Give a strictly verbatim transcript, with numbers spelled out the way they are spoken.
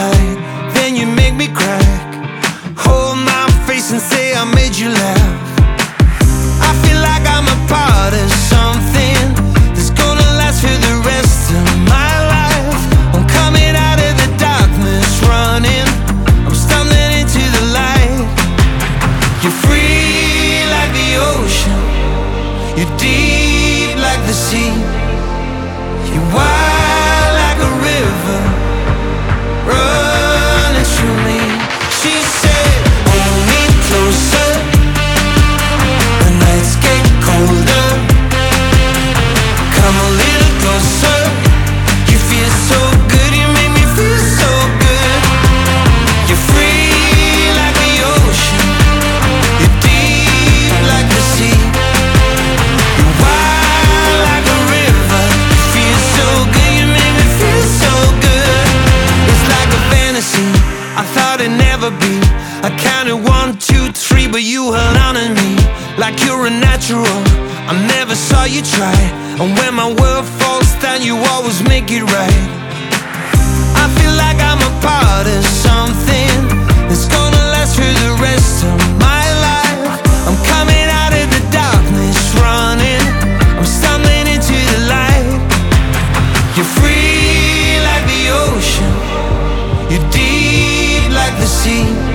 hide, then you make me crack. Hold my face and say I made you laugh. I feel like I'm a part of something that's gonna last for the rest of my life. I'm coming out of the darkness, running, I'm stumbling into the light. You're free like the ocean, you're deep like the sea, you're wide like a river running through me. She said, hold me closer, the nights get colder. Come a little closer, you feel so good, you make me feel so good. You're free like the ocean, you're deep like the sea, you're wide like a river. You feel so good, you make me feel so good. It's like a fantasy I thought it'd never be. I counted one, two, three, but you held on to me like you're a natural. I never saw you try, and when my world falls down, you always make it right. I feel like I'm a part of something that's gonna last for the rest of my life. I'm coming out of the darkness, running, I'm stumbling into the light. You're free like the ocean, you're deep like the sea,